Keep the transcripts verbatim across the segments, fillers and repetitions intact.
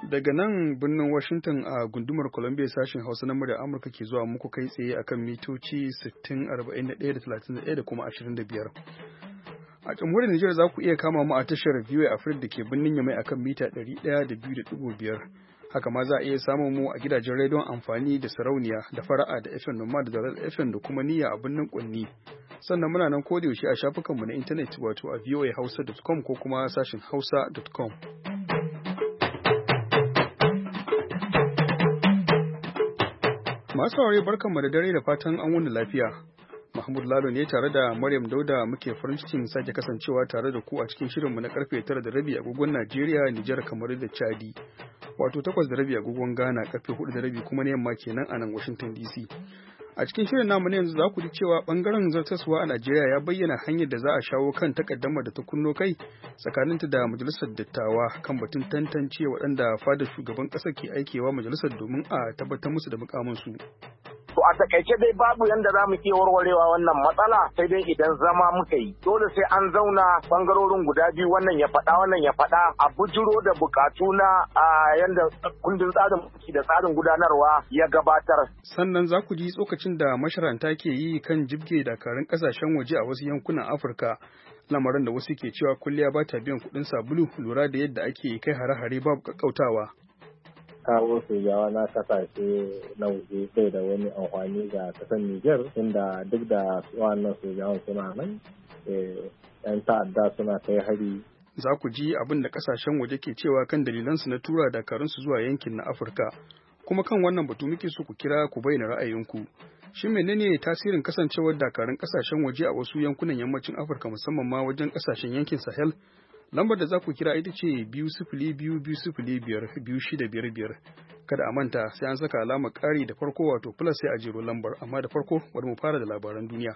Daga nan birnin Washington a gundumar Columbia sashen Hausa na murya Amurka ke zuwa muku kai tsaye akan mitoci sittin, arba'in da ɗaya da talatin da ɗaya da kuma ashirin da biyar. A jamhuriyar Nijar za ku iya kama mu a tashar V O A Africa da ke birnin Yamai akan mita ɗari ɗaya da biyu da ɗigo biyar. Haka ma za a iya samun mu a gidajen rediyon amfani da sarauniya da fara'a da F M Noma da Dalal F M da kuma niyya a birnin Kunni. Sannan muna nan kodayaushe a shafukanmu na intanet wato a voa hausa dot com ko kuma sashin hausa dot com. Masu saurare barkanmu da dare da fatan an wuni lafiya. Mahmud Lalo ne tare da Maryam Dauda muke farin cikin sake kasancewa tare da ku a cikin shirinmu na karfe tara da rabi agogon Najeriya, Nijar, kamar da Chadi. Wato takwas da rabi agogon Ghana, karfe hudu da rabi kuma na yamma kenan a nan Washington D C. A cikin shirin namu na yanzu za ku ji cewa bangaren zartaswa a Najeriya ya bayyana hanyar da za a shawo kan takaddamar da ta kunno kai tsakaninta da majalisar dattawa kan batun tantance waɗanda fadar shugaban ƙasar ke aikewa majalisar domin a tabbatar musu da mukaminsu. To a takaice dai babu yanda za mu iya warwarewa wannan matsala sai dai idan zama muka yi. Dole sai an zauna bangarorin guda biyu wannan ya faɗa wannan ya faɗa a bujiro da bukatu na yanda kundin tsarin mulki da tsarin gudanarwa ya gabatar. Sannan za ku ji tsokacin da masharanta ke yi kan jibge dakarun kasashen waje a wasu yankunan Afirka. Lamarin da wasu ke cewa kulliya ba ta biyan kuɗin sabulu lura da yadda ake kai hare-hare babu kakkautawa. Kawo sojawa na kasashe na waje bai da wani amfani ga kasar Nijar inda duk da wannan sojawan suna nan yan ta'adda suna kai hari. Za ku ji abin da kasashen waje ke cewa kan dalilansu na tura dakarunsu zuwa yankin na Afirka. Kuma kan wannan batu muke so ku kira ku bayyana ra'ayinku. Shin menene tasirin kasancewar dakarun kasashen waje a wasu yankunan yammacin Afirka musamman ma wajen kasashen yankin Sahel? Lambar da za ku kira ita ce biyu sifili biyu biyu sifili biyar biyu shida biyar biyar. Kada a manta sai an saka alamar ƙari da farko wato plus sai a jero lambar, amma da farko bari mu fara da labaran duniya.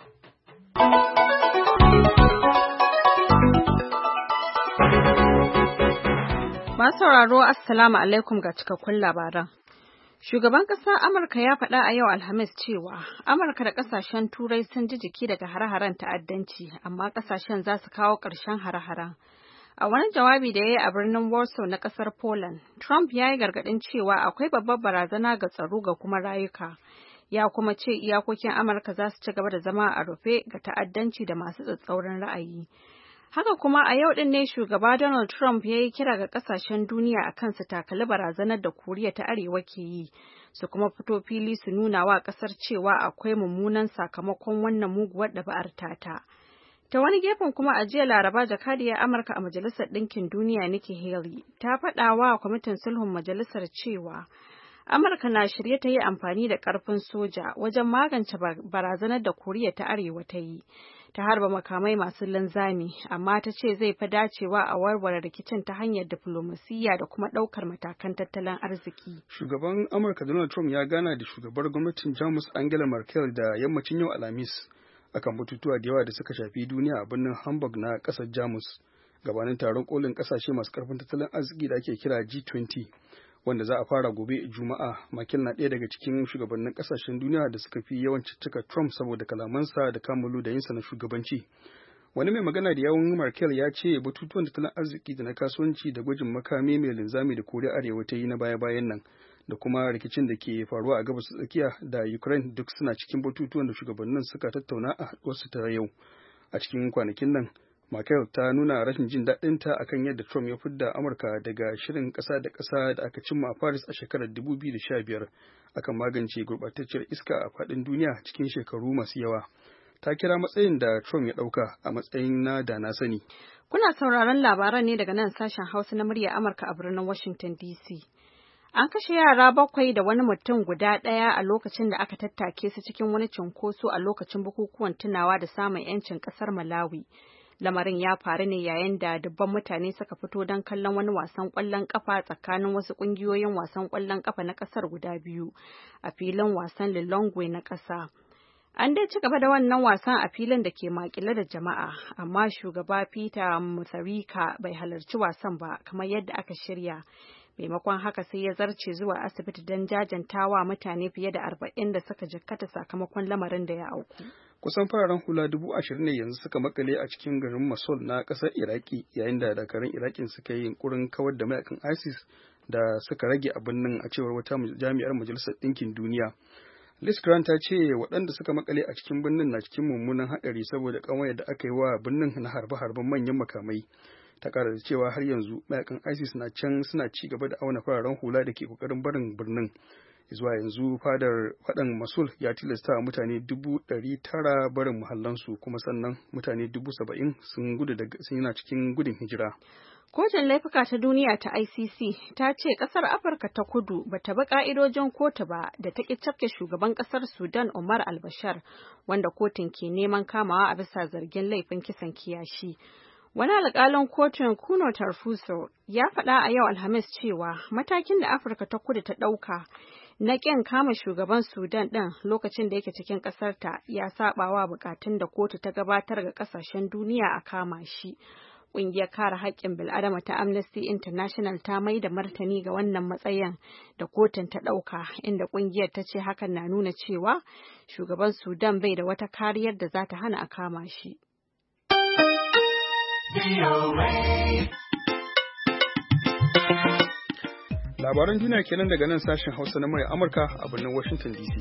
Masu sauraro Assalamu alaikum ga cikakkun labaran. Shugaban ƙasar Amurka ya faɗa a yau Alhamis cewa Amurka da ƙasashen Turai sun ji jiki daga hare-haren ta'addanci, amma ƙasashen za su kawo ƙarshen hare-haren. A wani jawabi da ya yi a birnin Warsaw na ƙasar Poland, Trump ya yi gargaɗin cewa akwai babbar barazana ga tsaro ga kuma rayuka. Ya kuma ce iyakokin Amurka za su ci gaba da zama a rufe ga ta'addanci da masu tsatsauran ra'ayi. Haka kuma a yau ɗin ne shugaba Donald Trump ya yi kira ga ƙasashen duniya a kan su takali barazanar da Koriya ta Arewa ke yi, su kuma fito fili su nuna wa ƙasar cewa akwai mummunan sakamakon wannan muguwar ɗabi'ar tata. Ta wani gefen kuma a jiya Laraba jakadiyar Amurka a Majalisar Ɗinkin Duniya Nikki Haley ta faɗa wa kwamitin sulhun majalisar cewa Amurka na shirye ta yi amfani da ƙarfin soja wajen magance barazanar da Koriya ta Arewa ta yi. Ta harba makamai masu linzami, amma ta ce zai fi dacewa a warware rikicin ta hanyar diflomasiyya da kuma ɗaukar matakan tattalin arziki. Shugaban Amurka Donald Trump ya gana da shugabar gwamnatin Jamus Angela Merkel da yammacin yau Alhamis akan batutuwa da yawa da suka shafi duniya a birnin Hamburg na ƙasar Jamus, gabanin taron kolin ƙasashe masu ƙarfin tattalin arziki da ake kira G twenty, wanda za a fara gobe Juma'a. Merkel na ɗaya daga cikin shugabannin ƙasashen duniya da suka fi yawan cika Trump saboda kalamansa da kamalu da yinsa na shugabanci. Wani mai magana da yawun Merkel ya ce batutuwan tattalin arziki da na kasuwanci da gwajin makami mai linzami da Koriya Arewa ta yi na baya-bayan nan da kuma rikicin da ke faruwa a gabas tsakiya da Ukraine duk suna cikin batutuwan da shugabannin suka tattauna a haɗuwarsu ta yau. A cikin kwanakin nan, Merkel ta nuna rashin jin daɗinta akan yadda Trump ya fidda Amurka daga shirin ƙasa da ƙasa da aka cimma a Paris a shekarar dubu biyu da sha biyar akan magance gurɓatacciyar iska a faɗin duniya cikin shekaru masu yawa. Ta kira matsayin da Trump ya ɗauka a matsayin na da na sani. Kuna sauraron labaran ne daga nan sashen Hausa na murya Amurka a birnin Washington D C. An kashe yara bakwai da wani mutum guda ɗaya a lokacin da aka tattake su cikin wani cunkoso a lokacin bukukuwan tunawa da samun 'yancin ƙasar Malawi. Lamarin ya faru ne yayin da dubban mutane suka fito don kallon wani wasan ƙwallon ƙafa tsakanin wasu ƙungiyoyin wasan ƙwallon ƙafa na ƙasar guda biyu a filin wasan Lilongwe na ƙasa. An dai ci gaba da wannan wasan a filin da ke makile da jama'a, amma shugaba Peter Mutharika bai halarci wasan ba kamar yadda aka shirya. Maimakon haka sai ya zarce zuwa asibiti don jajantawa mutane fiye da arba'in da suka jikkata sakamakon lamarin da ya auku. Kusan fararen hula dubu ashirin ne yanzu suka makale a cikin garin Mosul na ƙasar Iraki, yayin da dakarun Irakin suka yi yunkurin kawar da mayakan ISIS da suka rage a birnin, a cewar wata jami'ar Majalisar Ɗinkin Duniya. Liz Grant ta ce waɗanda suka makale a cikin birnin na cikin mummunan haɗari saboda ƙawayar da aka yi wa birnin na harbe-harben manyan makamai. Ta ƙara da cewa har yanzu mayakan ISIS na can suna ci gaba da auna fararen hula da ke ƙoƙarin barin birnin. Zuwa yanzu fadar faɗan Mosul ya tilasta mutane dubu ɗari tara barin muhallansu, kuma sannan mutane dubu saba'in sun gudu daga sun yana cikin gudun hijira. Kotun laifuka ta duniya ta I C C ta ce kasar Afirka ta Kudu bata bi ka'idojin kotu ba da ta ki cafke shugaban kasar Sudan Omar al-Bashir, wanda kotun ke neman kamawa a bisa zargin laifin kisan kiyashi. Wani alƙalin kotun Kuno Tarfuso ya faɗa a yau Alhamis cewa matakin da Afirka ta Kudu ta ɗauka na ƙin kama shugaban Sudan ɗin lokacin da yake cikin ƙasarta ya saɓawa buƙatun da kotu ta gabatar ga ƙasashen duniya a kama shi. Ƙungiyar kare haƙƙin bil'adama ta Amnesty International ta mai da martani ga wannan matsayin da kotun ta ɗauka, inda ƙungiyar ta ce hakan na nuna cewa shugaban Sudan bai da wata kariyar da za ta hana a kama shi. Labaran duniya kenan daga nan sashen Hausa na murya Amurka a birnin Washington D C.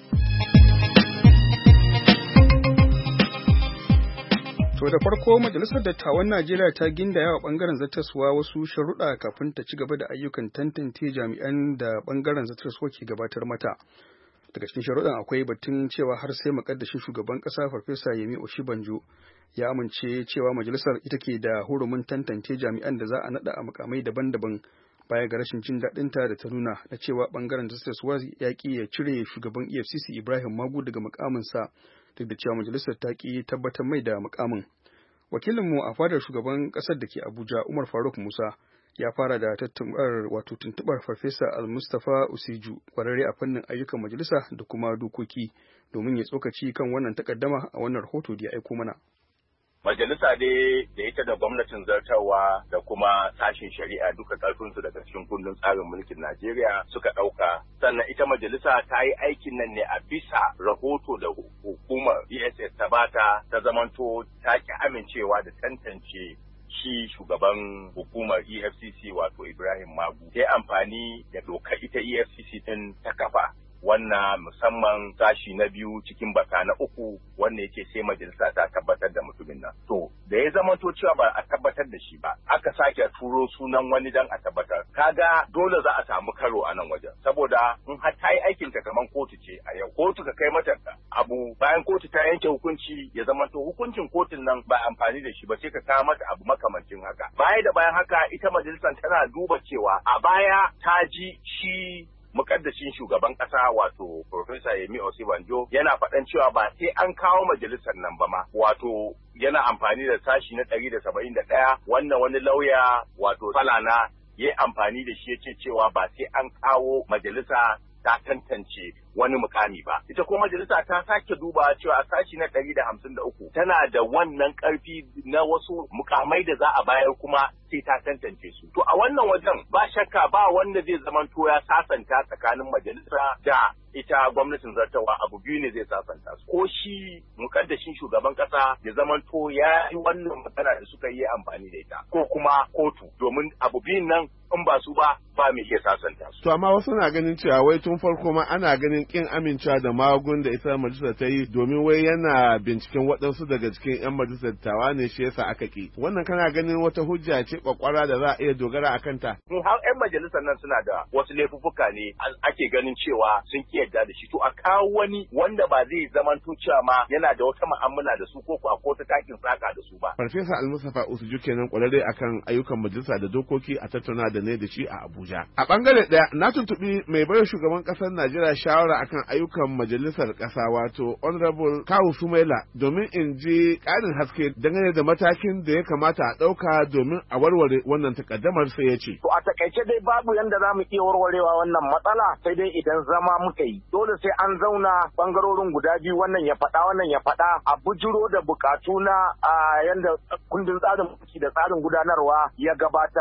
To da farko Majalisar Dattawan Najeriya ta gindaya wa bangaren zartaswa wasu sharuɗa kafin ta ci gaba da ayyukan tantance jami'an da bangaren zartaswa ke gabatar mata. Daga cikin sharuɗan akwai batun cewa har sai muƙaddashin shugaban ƙasa Farfesa Yemi Oshibanjo ya amince cewa majalisar ita ke da hurumin tantance jami'an da za a naɗa a mukamai daban-daban, baya ga rashin jin daɗinta da ta nuna na cewa bangaren zartaswa ya ƙi ya cire shugaban E F C C Ibrahim Magu daga mukaminsa, duk da cewa majalisar ta ƙi tabbatar mai da mukamin. Wakilinmu a fadar shugaban ƙasar da ke Abuja, Umar Faruk Musa, ya fara da tattumbar wato tuntubar Farfesa Al-Mustapha Usiju, kwararre a fannin ayyukan majalisa da kuma dokoki, domin ya tsokaci kan wannan takaddama a wannan rahoto da ya aiko mana. Majalisa dai da ita da gwamnatin zartarwa da kuma sashen shari'a duka ƙarfinsu daga cikin kundin tsarin mulkin Najeriya suka ɗauka. Sannan ita majalisa ta yi aikin nan ne a bisa rahoto da hukumar D S S ta bata, ta zamanto ta ki amincewa da tantance shi shugaban hukumar E F C C wato Ibrahim Magu. Ta yi amfani da dokar ita E F C C din ta kafa. Wannan musamman sashi na biyu cikin baka na uku wanda yake sai majalisa ta tabbatar da mutumin nan. To da ya zama to cewa ba a tabbatar da shi ba, aka sake turo sunan wani dan a tabbatar. Kaga dole za a samu karo a nan wajen. Saboda in har ta yi aikin ta kaman kotu ce a yau, kotu ka kai mata abu bayan kotu ta yanke hukunci ya zama to hukuncin kotun nan ba amfani da shi ba, sai ka kawo mata abu makamancin haka. Baya da bayan haka ita majalisar tana duba cewa a baya ta ji shi mukaddashin shugaban kasa wato Professor Yemi Osibanjo yana faɗan cewa ba sai an kawo majalisar nan ba ma, wato yana amfani da sashi na ɗari da saba'in da ɗaya wannan wani lauya wato Falana ya amfani da shi yake cewa ba sai an kawo majalisa ta tantance wani mukami ba. Ita kuma majalisa ta sake duba cewa a sashi na ɗari da hamsin da uku tana da wannan ƙarfi na wasu mukamai da za a bayar kuma sai ta tantance su. To a wannan wajen ba shakka ba wanda zai zamanto ya sasanta tsakanin majalisa da ita gwamnatin zartawa, abu biyu ne zai sasanta su. Ko shi mukaddashin shugaban kasa ya zamanto ya yi wannan magana da suka yi amfani da ita, ko kuma kotu, domin abu biyun nan in ba su ba ba mai iya sasanta su. To amma wasu na ganin cewa wai tun farko ma ana ganin kin amincewa da magun da ita majalisar ta yi domin wai yana binciken waɗansu daga cikin 'yan majalisar tawa ne shi yasa aka ki. Wannan kana ganin wata hujja ce kwakwara da za a iya dogara a kanta? In har 'yan majalisar nan suna da wasu laifuffuka ne ake ganin cewa sun ki yarda da shi, to a kawo wani wanda ba zai zamanto cewa ma yana da wata mu'amala da su ko ko ko ta takin saka da su ba. Farfesa Al-Mustapha Usiju kenan kwararre akan ayyukan majalisa da dokoki a tattauna da ne da shi a Abuja. A bangare ɗaya na tuntuɓi mai bayar shugaban ƙasar Najeriya shawara akan ayyukan majalisar ƙasa wato Honorable Kawu Sumaila domin in ji ƙarin haske dangane da matakin da ya kamata a ɗauka domin a warware wannan takaddamar, sai ya ce. To a takaice dai babu yanda za mu iya warwarewa wannan matsala sai dai idan zama muka yi. Dole sai an zauna bangarorin guda biyu, wannan ya faɗa wannan ya faɗa, a bujiro da bukatu na yanda kundin tsarin mulki da tsarin gudanarwa ya gabatar.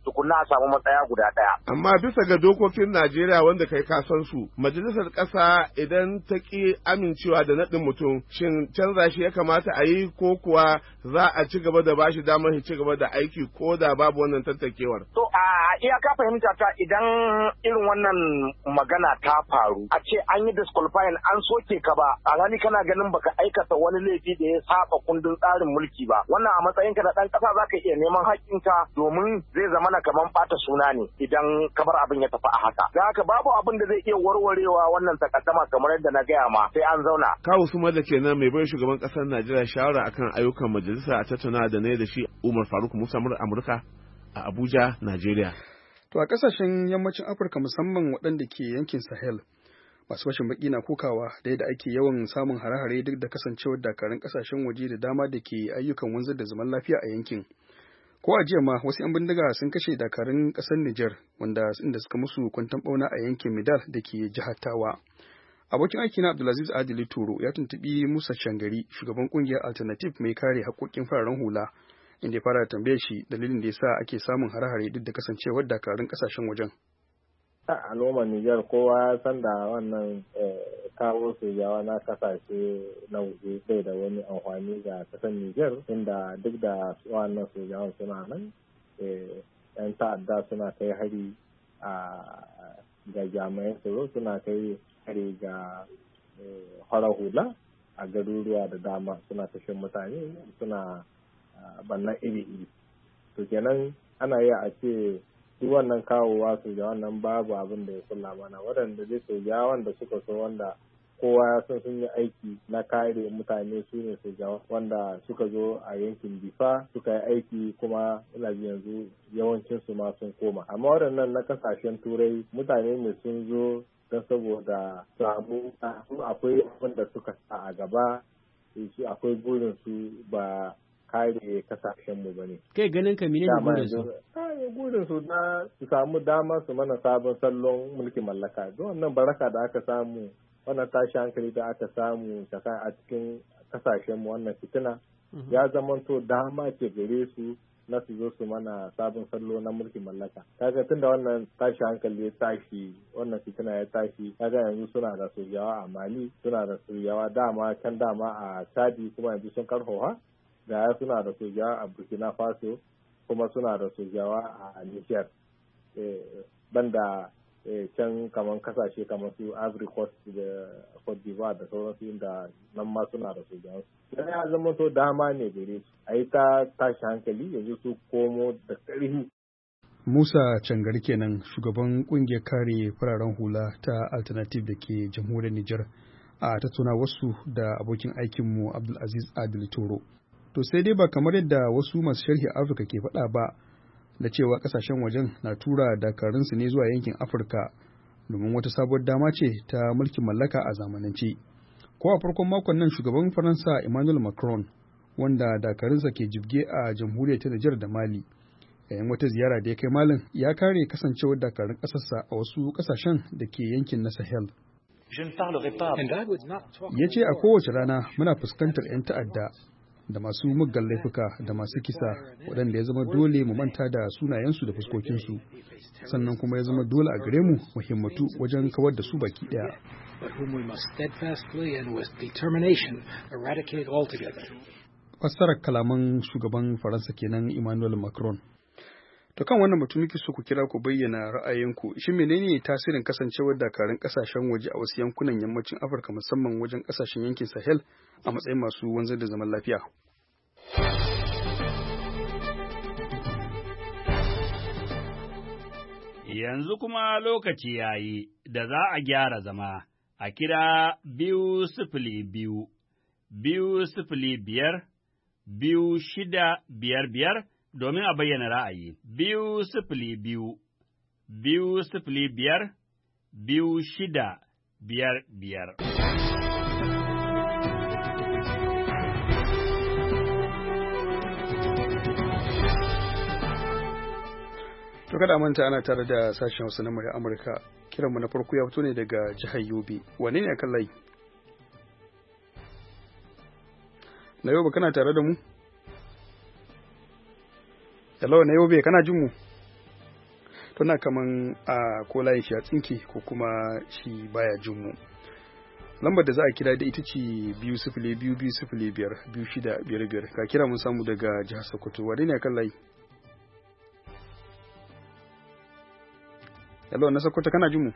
tukunna a samu matsaya guda ɗaya. Amma bisa ga dokokin Najeriya wanda kai ka san su, majalisar ƙasa idan ta ƙi amincewa da naɗin mutum, shin canza shi ya kamata a yi ko kuwa za a ci gaba da bashi damar ci gaba da aiki ko da babu wannan tattakewar? To a iyaka fahimta ta idan irin wannan magana ta faru, a ce an yi disqualifying an soke ka ba, alhali kana ganin baka aikata wani laifi da ya saba kundin tsarin mulki ba. Wannan a matsayinka na ɗan ƙasa zaka iya neman haƙƙinka domin zai zama na kaman ɓata suna ne idan ka bar abin ya tafi a haka. Da haka babu abin da zai iya warwarewa wannan takaddama kamar yadda na gaya ma sai an zauna. Kawu Suma da kenan mai bai shugaban ƙasar Najeriya shawara akan ayyukan majalisa a tattauna da ne da shi Umar Faruk Musa Amurka a Abuja, Najeriya. To a ƙasashen yammacin Afirka musamman waɗanda ke yankin Sahel, masu fashin baki na kokawa da yadda ake yawan samun hare-hare duk da kasancewar dakarun ƙasashen waje da dama da ke ayyukan wanzar da zaman lafiya a yankin. Ko a jiya ma wasu 'yan bindiga sun kashe dakarun ƙasar Nijar wanda inda suka musu kwanton ɓauna a yankin Midal da ke jihar Tawa. Abokin aiki na Abdulaziz Adili Turo ya tuntuɓi Musa Shangari, shugaban ƙungiyar Alternative mai kare haƙƙoƙin fararen hula, inda ya fara tambaye shi dalilin da yasa ake samun hare-hare duk da kasancewar dakarun ƙasashen wajen. A noma Nijar kowa ya san da wannan kawo sojawa na kasashe na waje bai da wani amfani ga kasar Nijar, inda duk da wannan sojawan suna nan yan ta'adda suna kai hari a ga jami'an tsaro, suna kai hari ga farar hula a garuruwa da dama, suna kashe mutane, suna bannan iri-iri. To kenan ana yi a ce duk wannan kawowa sojawan nan babu abin da ya kula mana, waɗanda dai sojawan da suka so wanda kowa ya san sun yi aiki na kare mutane su ne sojawan wanda suka zo a yankin Difa suka yi aiki, kuma ina ji yanzu yawancin su ma sun koma. Amma waɗannan na kasashen turai mutane ne sun zo don saboda samu akwai abin da suka sa a gaba, akwai burin su ba kare kasashen mu bane. Kai ganin ka menene burin su? Kai burin su na su samu dama su mana sabon sallon mulkin mallaka. Don wannan baraka da aka samu, wannan tashi hankali da aka samu a cikin kasashen mu, wannan fitina ya zamanto dama ce gare su na su zo su mana sabon sallo na mulkin mallaka. Kaga tunda wannan tashi hankali ya tashi, wannan fitina ya tashi, kaga yanzu suna da sojawa a Mali, suna da sojawa dama can dama a Chadi, kuma yanzu sun karhoha. Ga suna da sojawa a Burkina Faso, kuma suna da sojawa a Niger, banda can kamar kasashe kamar su Ivory Coast da Cote d'Ivoire da sauransu, inda nan ma suna da sojawa. Idan ya zama to dama ne gare su a yi ta tashi hankali yanzu su komo da ƙarfi. Musa Cangari kenan, shugaban ƙungiyar kare fararen hula ta Alternative da ke jamhuriyar Nijar, a tattauna wasu da abokin aikinmu Abdulaziz Adili Toro. To sai dai ba kamar yadda wasu masu sharhi Afirka ke faɗa ba, da cewa ƙasashen wajen na tura dakarunsu ne zuwa yankin Afirka domin wata sabuwar dama ce ta mulkin mallaka a zamanance. Ko a farkon makon nan shugaban Faransa Emmanuel Macron, wanda dakarunsa ke jibge a jamhuriyar ta Nijar da Mali, yayin wata ziyara da ya kai Malin, ya kare kasancewar dakarun ƙasarsa a wasu ƙasashen da ke yankin na Sahel. Ya ce a kowace rana muna fuskantar 'yan ta'adda da masu muggan laifuka da masu kisa waɗanda ya zama dole mu manta da sunayensu da fuskokinsu, sannan kuma ya zama dole a gare mu mu himmatu wajen kawar da su baki ɗaya. Fassarar kalaman shugaban Faransa kenan Emmanuel Macron. To kan wannan mutum muke so ku kira ku bayyana ra'ayinku, shin menene tasirin kasancewar dakarun kasashen waje a wasu yankunan yammacin Afirka musamman wajen kasashen yankin Sahel a matsayin masu wanzar da zaman lafiya? Yanzu kuma lokaci yayi da za a gyara zama a kira biyu sifili biyu, biyu sifili biyar, biyu shida biyar biyar domin a bayyana ra'ayi. Biyu sifili biyu, biyu sifili biyar, biyu shida biyar biyar. To kada manta ana tare da sashen Hausa na murya Amurka. Kiranmu na farko ya fito ne daga jihar Yobe. Wane ne akan layi? Na Yobe kana tare da mu? Hello na Yobe kana jin mu? tuna kaman a ko layin shi a tsinke ko kuma shi baya jin mu. Lambar da za a kira da ita ce biyu sifili biyu biyu sifili biyar biyu shida biyar biyar. Ka kira mun samu daga jihar Sokoto. Wane ne kan layi? Hello, na Sokoto kana jin mu?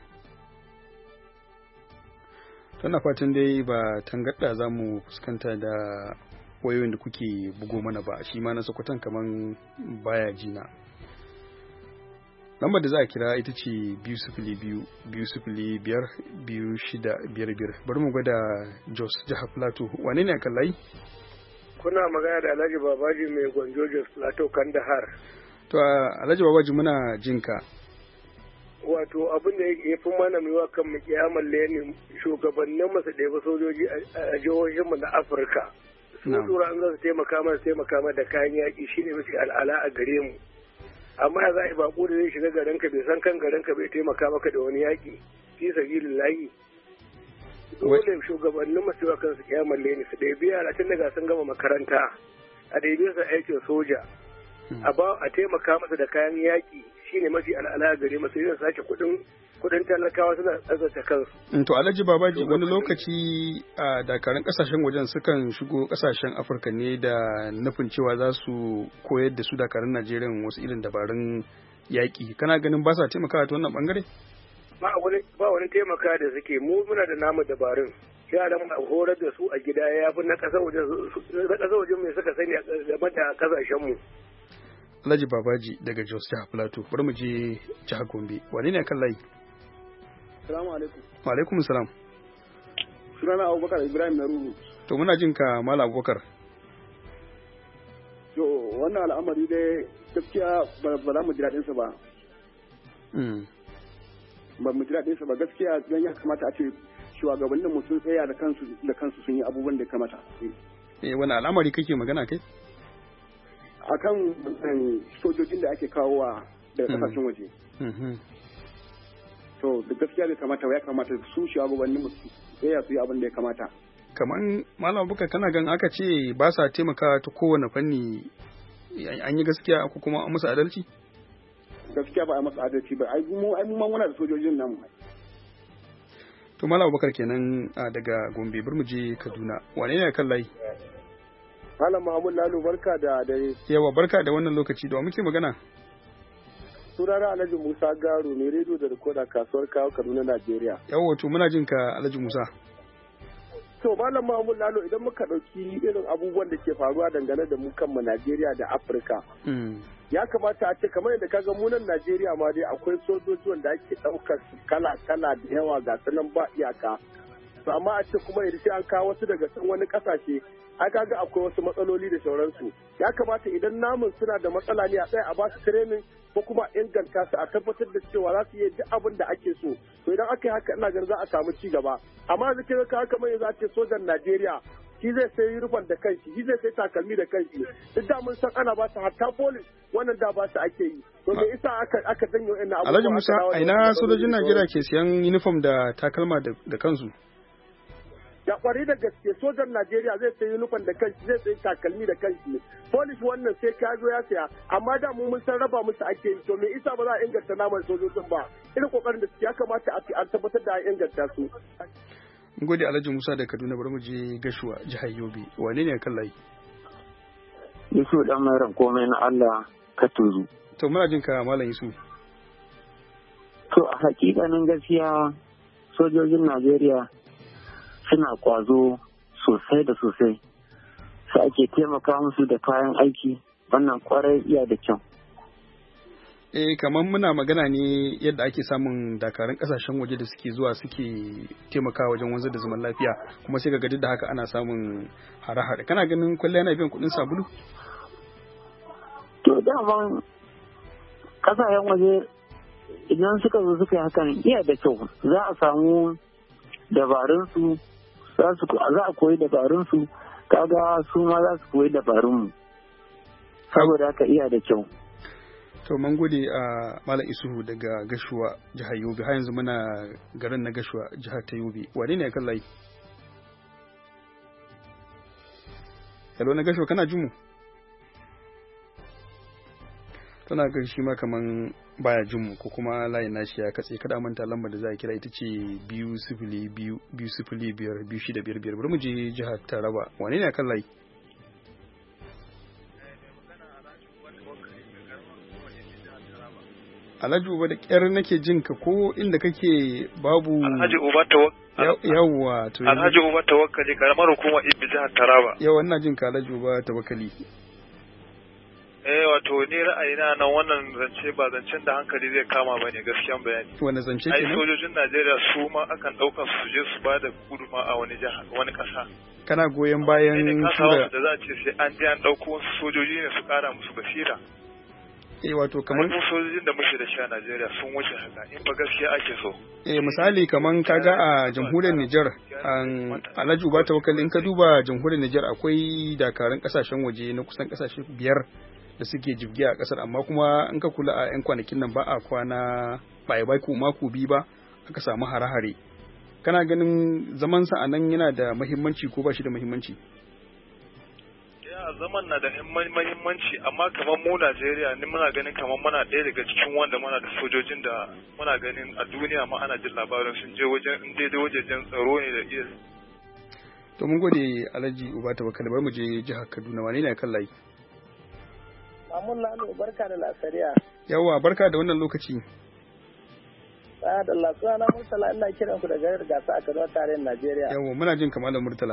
Tana fatan dai ba tangarda za mu fuskanta da wayoyin da kuke bugo mana ba, shi ma na Sokoton kaman baya jina. Lambar da za a kira ita ce biyu sifili biyu biyu sifili biyar biyu shida biyar biyar. Bari mu gwada Jos jihar Plateau. Wane ne kan layi? Kuna magana da Alhaji Babaji mai gwanjo Jos Plateau Kandahar. To Alhaji Babaji muna jinka. Wato abin da ya fi mana mai kan mu kiyamar ne shugabannin masu ɗaya sojoji a jihohinmu na Afirka. Su tura an za su taimaka mana taimaka mana da kayan yaƙi shine mafi al'ala a gare mu. Amma za a yi bako da zai shiga garinka bai san kan garinka bai taimaka maka da wani yaƙi fi sabilin layi. Dole shugabannin masu yawa kansu kiyamar ne su ɗaya yara tun daga sun gama makaranta a ɗaya su aikin soja. A ba a taimaka masa da kayan yaƙi shine mafi al'ala gare masu yin sake kuɗin kuɗin talakawa suna tsazata kansu. To Alhaji Babaji wani lokaci a dakarun kasashen wajen sukan shigo kasashen Afirka ne da nufin cewa za su koyar da su dakarun Najeriya wasu irin dabarun yaƙi. Kana ganin ba sa taimakawa ta wannan bangare? Ba wani ba wani taimaka da suke mu muna da namu dabarun. Yaran a horar da su a gida ya fi na ƙasar wajen na ƙasar wajen mai suka sani game da kasashen mu. Alhaji Babaji daga Jos jihar Plateau. Bari mu je jihar Gombe. Wane ne kan layi? Assalamu alaikum. Wa alaikum salam. Sunana Abubakar Ibrahim Naruru. To muna jin ka Malam Abubakar. To wannan al'amari dai gaskiya ba za mu ji daɗin sa ba. Mm. Ba mu ji daɗin sa ba gaskiya dan ya kamata a ce shugabannin mu sun tsaya da kansu da kansu sun yi abubuwan da kamata. Eh wani al'amari kake magana kai? Akan sojojin da ake kawowa daga kasashen waje. Mhm. To da gaskiya bai kamata ya kamata su shugabannin musu tsaya su yi abin da ya kamata. Kaman Malam Bukar kana gan aka ce ba sa taimaka ta kowane fanni an yi gaskiya ko kuma an musu adalci? Gaskiya ba a musu adalci ba ai mu ai mu muna da sojojin nan. To Malam Bukar kenan daga Gombe bar mu je Kaduna. Wane ne kan layi? Malam Muhammad Lalo barka da dare. Yawa barka da wannan lokaci da muke magana. Sunana Alhaji Musa Garo mai rediyo da rikoda kasuwar kawo Kaduna Najeriya. Yawa to muna jin ka Alhaji Musa. To Malam Mahmud Lalo idan muka ɗauki irin abubuwan da ke faruwa dangane da mu kanmu Najeriya da Afirka. Ya kamata a ce kamar yadda kaga mu nan Najeriya ma dai akwai sojoji wanda ake ɗaukar kala-kala da yawa ga sanan ba iyaka. To amma a ce kuma idan sai an kawo wasu daga can wani ƙasashe ai kaga akwai wasu matsaloli da sauransu. Ya kamata idan namun suna da matsala ne a tsaya a ba su training ko kuma inganta su a tabbatar da cewa za su yi duk abin da ake so to idan aka yi haka ina ganin za a samu ci gaba amma yanzu kin ka haka mai za ce sojan Najeriya shi zai sai rufan da kanshi shi zai sai takalmi da kanshi duk da mun san ana ba su hatta police wannan da ba su ake yi to me isa aka aka danyo ina abubuwa Alhaji Musa a ina sojojin Najeriya ke siyan uniform da takalma da kansu da kwari da gaske sojan Najeriya zai sayi nufan da kanshi zai sayi takalmi da kanshi polish wannan sai ka zo ya saya amma da mu mun san raba musu ake yi to me isa ba za a inganta naman sojojin ba irin kokarin da su ya kamata a tabbatar da a inganta su mun gode Alhaji Musa da Kaduna bari mu je Gashuwa jihar Yobe wane ne kan layi Yusuf dan mai ran komai na Allah ka tuzu to muna jin ka Malam Yusuf to a hakikanin gaskiya sojojin Najeriya suna kwazo sosai da sosai sai ake taimaka musu da kayan aiki wannan kwarai iya da kyau. Eh kamar muna magana ne yadda ake samun dakarun kasashen waje da suke zuwa suke taimaka wajen wanzar da zaman lafiya kuma sai ga da haka ana samun hare-hare kana ganin kwalliya yana biyan kuɗin sabulu? To daman kasashen waje idan suka zo suka yi hakan iya da kyau za a samu dabarunsu za a koyi dabarunsu kaga su ma za su koyi dabarunmu saboda haka iya da kyau. To mun gode a Malam Isuhu daga Gashuwa jihar Yobe har yanzu muna garin na Gashuwa jihar ta Yobe wane ne kan layi? Hello na Gashuwa kana jin mu? tana ga shi ma kaman baya jin mu ko kuma layin nashi ya katse. Kada manta lambar da za a kira ita ce biyu sifili biyu biyu sifili biyar biyu shida biyar biyar. Bari mu je jihar Taraba. Wane ne akan layi? Alhaji Uba, da ƙyar nake jin ka, ko inda kake babu. Alhaji Uba tawakkali. Yawwa to. Alhaji Uba tawakkali karamar hukumar Ibi jihar Taraba. Yawa ina jin ka Alhaji Uba tawakkali. Eh wato ni ra'ayina nan wannan zance ba zancen da hankali zai kama ba ne gaskiyan bayani. Wani zance kenan? Ai sojojin Najeriya su ma akan ɗaukar su je su ba da guduma a wani jiha wani ƙasa. Kana goyon bayan tura da za a ce sai an je an ɗauko wasu sojoji ne su ƙara musu basira. Eh wato kamar mu sojojin da muke da shi a Najeriya sun wuce haka in ba gaskiya ake so. Eh misali kaman kaga a jamhuriyar Niger an Alhaji Uba tawakkali, in ka duba jamhuriyar Niger akwai dakarun kasashen waje na kusan kasashe biyar da suke jibge a kasar, amma kuma in ka kula a yan kwanakin nan ba a kwana ba ya bai ko mako bi ba aka samu hare-hare. Kana ganin zaman sa anan yana da muhimmanci ko ba shi da muhimmanci? Zaman na da mahimmanci, amma kamar mu Najeriya ne muna ganin kamar muna ɗaya daga cikin wanda muna da sojojin da muna ganin a duniya ma ana jin labarin sun je wajen in daidai wajejen tsaro ne da iya. To mun gode Alhaji Uba tawakkali. Bari mu je jihar Kaduna. Wane ne kan layi? Mamun Lalo, barka da lasariya. Yawa barka da wannan lokaci. Tsaya da lasuwa na Murtala, ina kiran ku daga gasa a Kaduna tarayyar Najeriya. Yawa muna jin kamar Murtala.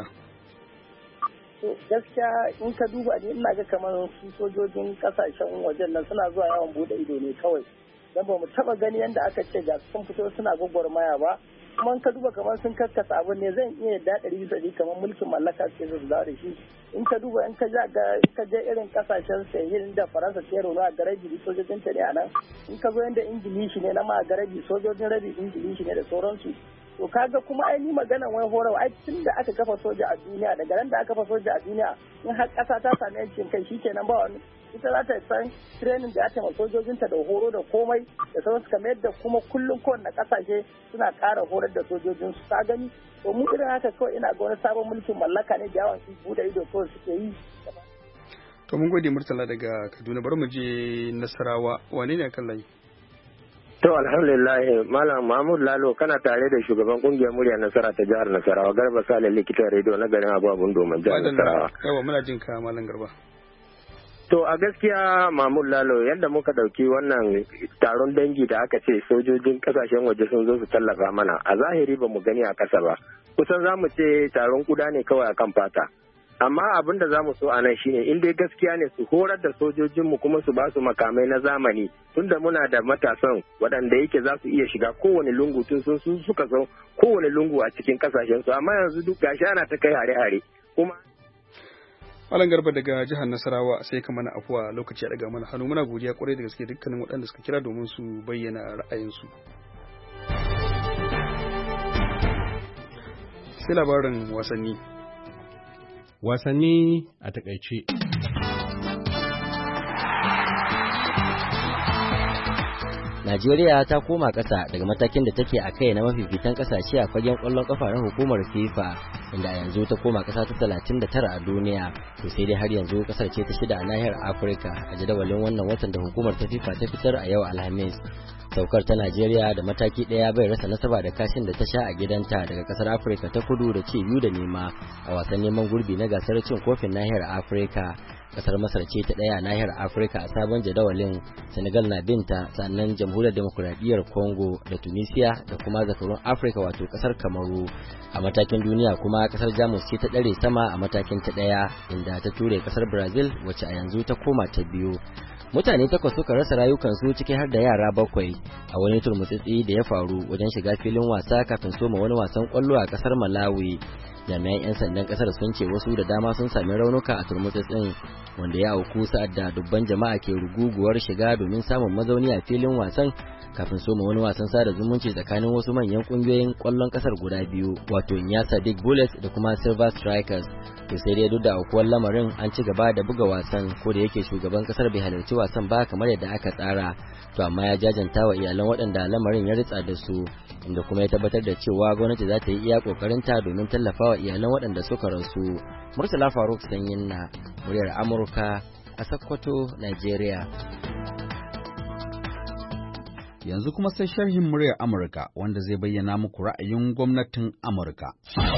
To gaskiya in ka duba ni ina ga kamar su sojojin kasashen wajen nan suna zuwa yawon bude ido ne kawai. Dan ba mu taba gani yanda aka ce ga sun fito suna gwagwarmaya ba. Kuma in ka duba kamar sun kaskasa abin ne zan iya da ɗari bisa ɗari kamar mulkin mallaka suke su da shi. In ka duba in ka ja ga in ka je irin kasashen sayin da Faransa ta rono a garaji sojojin ta ne a nan. In ka zo yanda Ingilishi ne na ma garaji sojojin rabi Ingilishi ne da sauransu. To kaga kuma ai ni maganan wai horarwa ai tun da aka kafa soja a duniya daga nan da aka kafa soja a duniya in har ƙasa ta sami yancin kai shikenan ba wani ita za ta san training da ya taimaka sojojinta da horo da komai da sauransu kamar yadda kuma kullum kowanne ƙasashe suna ƙara horar da sojojinsu ka gani to mu irin haka kawai ina ga wani sabon mulkin mallaka ne da yawan su buɗe ido kawai suke yi. To mun gode Murtala daga Kaduna. Bari mu je Nasarawa. Wane ne akan layi? To alhamdulillah Malam Mahmud Lalo kana tare da shugaban kungiyar murya Nasara ta jihar Nasarawa Garba Sale likitan rediyo na garin Abubuwan Domin jihar Nasarawa. Yawa muna jin ka Malam Garba. To a gaskiya Mahmud Lalo yadda muka dauki wannan taron dangi da aka ce sojojin kasashen waje sun zo su tallafa mana a zahiri ba mu gani a kasa ba. Kusan za mu ce taron kuda ne kawai akan fata. Amma abin da za mu so a nan shine in dai gaskiya ne su horar da sojojinmu kuma su ba su makamai na zamani tunda muna da matasan waɗanda yake za su iya shiga kowane lungu tun sun su suka san kowane lungu a cikin kasashen su amma yanzu duk gashi ana ta kai hare-hare kuma Malam Garba daga jihar Nasarawa sai ka mana afuwa lokaci ya daga mana hannu muna godiya kwarai da gaske dukkanin waɗanda suka kira domin su bayyana ra'ayinsu. Sai labarin wasanni. Wasanni a takaice. Najeriya ta koma ƙasa daga matakin da take a kai na mafifitan ƙasashe a fagen ƙwallon ƙafa na hukumar FIFA, inda yanzu ta koma ƙasa ta talatin da tara a duniya. To sai dai har yanzu ƙasar ce ta shida a nahiyar Afirka a jadawalin wannan watan da hukumar ta FIFA ta fitar a yau Alhamis. Saukar ta Najeriya da mataki ɗaya bai rasa nasaba da kashin da ta sha a gidanta daga ƙasar Afirka ta kudu da ci biyu da nema a wasan neman gurbi na gasar cin kofin nahiyar Afirka. Kasar Masar ce ta ɗaya a nahiyar Afirka a sabon jadawalin, Senegal na binta, sannan Jamhuriyar Demokuraɗiyyar Congo da Tunisia da kuma zakarun Afirka wato kasar Kamaru. A matakin duniya kuma kasar Jamus ce ta ɗare sama a matakin ta ɗaya inda ta ture kasar Brazil wacce a yanzu ta koma ta biyu. Mutane takwas suka rasa rayukansu ciki har da yara bakwai a wani turmutsitsi da ya faru wajen shiga filin wasa kafin soma wani wasan kwallo a kasar Malawi. Jami'an 'yan sandan kasar sun ce wasu da dama sun sami raunuka a turmutsitsin wanda ya auku sa'ad da dubban jama'a ke ruguguwar shiga domin samun mazauni a filin wasan kafin soma wani wasan sada zumunci tsakanin wasu manyan kungiyoyin kwallon kasar guda biyu wato Nyasa Big Bullets da kuma Silver Strikers. To sai dai duk da aukuwar lamarin an ci gaba da buga wasan ko da yake shugaban kasar bai halarci wasan ba kamar yadda aka tsara, to amma ya jajanta wa iyalan waɗanda lamarin ya ritsa da su, inda kuma ya tabbatar da cewa gwamnati za ta yi iya kokarinta domin tallafa wa iyalan waɗanda suka rasu. Murtala Faruk Sanyin na muryar Amurka a Sokoto, Nigeria. Yanzu kuma sai sharhin muryar Amurka wanda zai bayyana muku ra'ayin gwamnatin Amurka.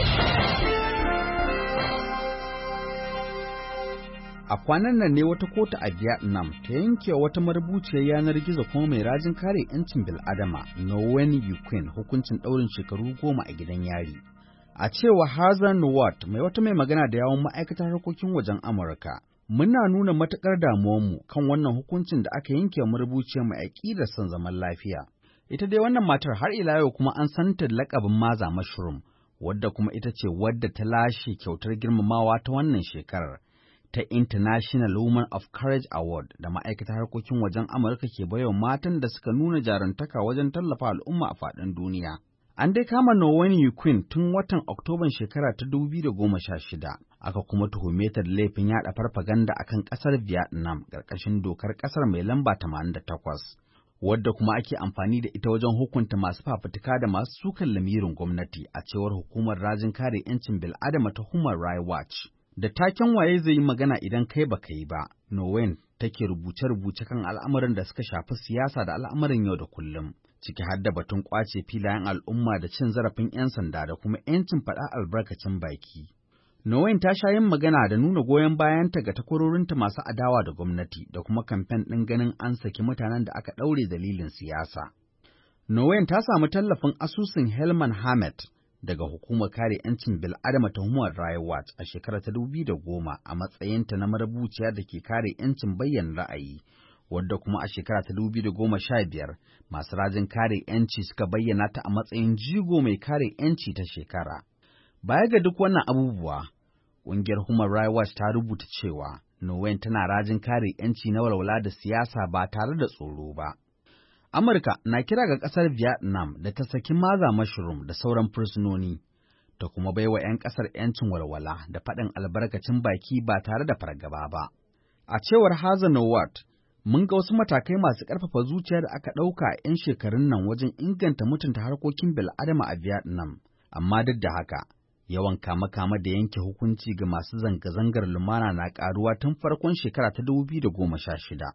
A kwanan nan ne wata kotu a Vietnam ta yanke wata marubuciyar yanar gizo kuma mai rajin kare 'yancin bil'adama Nguyen Vu Quyen hukuncin ɗaurin shekaru goma a gidan yari. A cewa Heather Nauert, mai wata mai magana da yawon ma'aikatar harkokin wajen Amurka, muna nuna matuƙar damuwarmu kan wannan hukuncin da aka yanke wa marubuciyar mai aƙidar son zaman lafiya. Ita dai wannan matar har ila yau kuma an santa da laƙabin Maza Mushroom, wadda kuma ita ce wadda ta lashe kyautar girmamawa ta wannan shekarar ta International Women of Courage Award da ma'aikatar harkokin wajen Amurka ke baiwa matan da suka nuna jarumtaka wajen tallafa al'umma a faɗin duniya. An dai kama Nguyen Vu Quyen tun watan Oktoban shekara ta dubu biyu da goma sha shida, aka kuma tuhume ta da laifin yaɗa farfaganda akan ƙasar Vietnam ƙarƙashin dokar ƙasar mai lamba tamanin da takwas, wadda kuma ake amfani da ita wajen hukunta masu fafutuka da masu sukan lamirin gwamnati a cewar hukumar rajin kare 'yancin bil'adama ta Human Rights Watch. Da taken waye zai yi magana idan kai baka yi ba, Nguyen take rubuce-rubuce kan al'amuran da suka shafi siyasa da al'amuran yau da kullum, ciki har da batun ƙwace filayen al'umma da cin zarafin 'yan sanda da kuma 'yancin faɗa albarkacin baki. Nguyen ta sha yin magana da nuna goyon bayanta ga takwarorinta masu adawa da gwamnati da kuma kamfen ɗin ganin an saki mutanen da aka ɗaure dalilin siyasa. Nguyen ta samu tallafin asusun Helman Hamet daga hukumar kare 'yancin bil'adama ta Human Rights Watch a shekarar ta dubu biyu da goma a matsayinta na marubuciya da ke kare 'yancin bayyana ra'ayi, wadda kuma a shekara ta dubu biyu da goma sha biyar masu rajin kare 'yanci suka bayyana ta a matsayin jigo mai kare 'yanci ta shekara. Baya ga duk wannan abubuwa, ƙungiyar Human Rights Watch ta rubuta cewa Nguyen tana rajin kare 'yanci na walwala da siyasa ba tare da tsoro ba. Amurka na kira ga ƙasar Vietnam da ta saki Maza Mushroom da sauran fursunoni, ta kuma baiwa 'yan ƙasar 'yancin walwala da faɗin albarkacin baki ba tare da fargaba ba. A cewar Heather Nauert, mun ga wasu matakai masu ƙarfafa zuciya da aka ɗauka a 'yan shekarun nan wajen inganta mutunta harkokin bil'adama a Vietnam, amma duk da haka, yawan kama-kama da yanke hukunci ga masu zanga-zangar lumana na ƙaruwa tun farkon shekara ta dubu biyu da goma sha shida.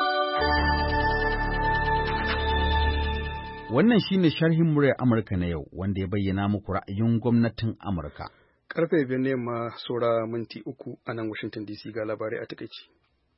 Wannan shi ne sharhin muryar Amurka na yau, wanda ya bayyana muku ra'ayin gwamnatin Amurka. Karfe biyar ne ma saura minti uku a nan Washington D C ga labarai a takaici.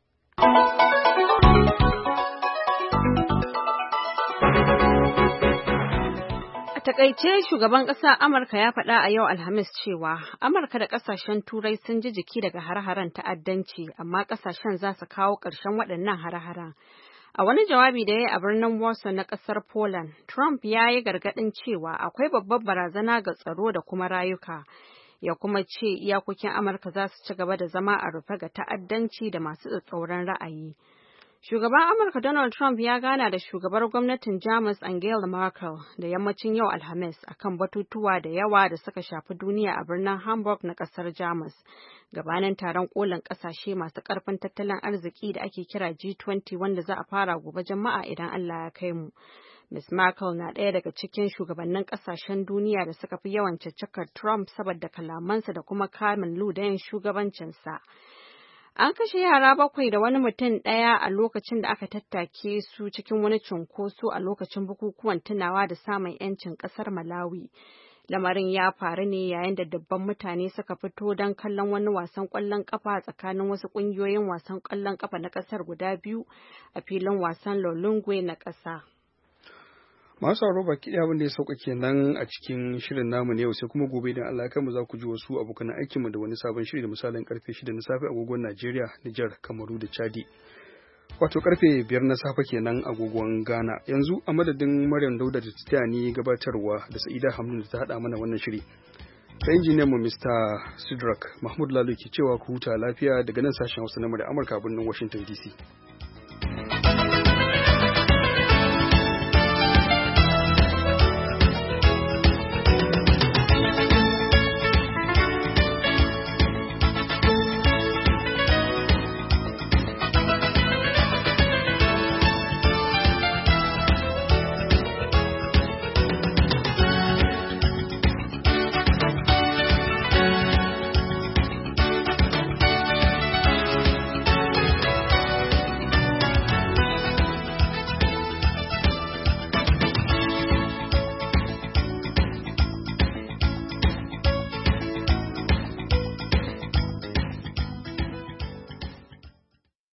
A takaice shugaban ƙasar Amurka ya faɗa a yau Alhamis cewa Amurka da ƙasashen Turai sun ji jiki daga hare-haren ta'addanci, amma ƙasashen za su kawo ƙarshen waɗannan hare-haren. A wani jawabi da ya yi a birnin Warsaw na ƙasar Poland, Trump ya yi gargaɗin cewa akwai babbar barazana ga tsaro da kuma rayuka. Ya kuma ce iyakokin Amurka za su ci gaba da zama a rufe ga ta'addanci da masu tsatsauran ra'ayi. Shugaban Amurka Donald Trump ya gana da shugabar gwamnatin Jamus Angela Merkel da yammacin yau Alhamis akan batutuwa da yawa da suka shafi duniya a birnin Hamburg na ƙasar Jamus. Gabanin taron kolin ƙasashe masu ƙarfin tattalin arziki da ake kira G twenty wanda za a fara gobe Juma'a idan Allah ya kai mu. Miz Merkel na ɗaya daga cikin shugabannin ƙasashen duniya da suka fi yawan caccakar Trump saboda kalamansa da kuma kamin ludayin shugabancinsa. An kashe yara bakwai da wani mutum ɗaya a lokacin da aka tattake su cikin wani cunkoso a lokacin bukukuwan tunawa da samun 'yancin ƙasar Malawi. Lamarin ya faru ne yayin da dubban mutane suka fito don kallon wani wasan ƙwallon ƙafa tsakanin wasu ƙungiyoyin wasan ƙwallon ƙafa na ƙasar guda biyu a filin wasan Lolongwe na ƙasa. Masu sauraro baki ɗaya abin da ya sauka kenan a cikin shirin namu ne yau, sai kuma gobe idan Allah ya kai mu za ku ji wasu abokan aikin mu da wani sabon shiri da misalin karfe shida na safe agogon Najeriya, Nijar, Kamaru da Chadi. Wato karfe biyar na safe kenan agogon Ghana. Yanzu a madadin Maryam Dauda da ta ni gabatarwa da Sa'ida Hamdun da ta haɗa mana wannan shiri. Sai injiniyan mu Mister Sidrak Mahmud Lalo ke cewa ku huta lafiya daga nan sashen Hausa na Amurka a birnin Washington D C.